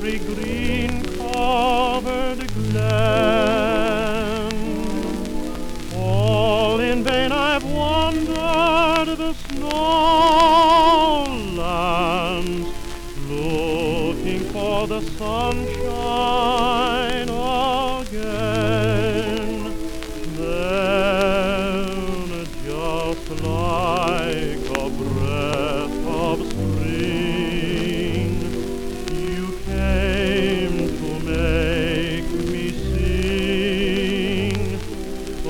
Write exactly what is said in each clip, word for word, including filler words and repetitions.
every green-covered glen. All in vain I've wandered the snowlands, looking for the sunshine again. Then, just like a breath of spring, you came to make me sing. A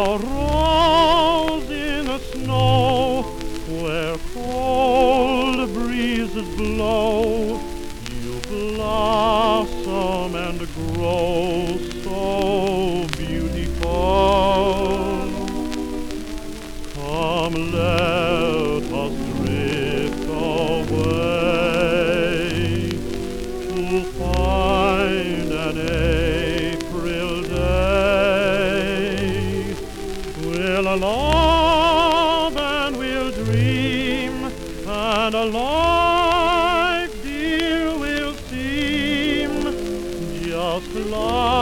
rose in the snow, where cold breezes blow, you blossom and grow so beautiful. Come, let us drift away to find an April day. We'll love and we'll dream, and a life, dear, will seem just like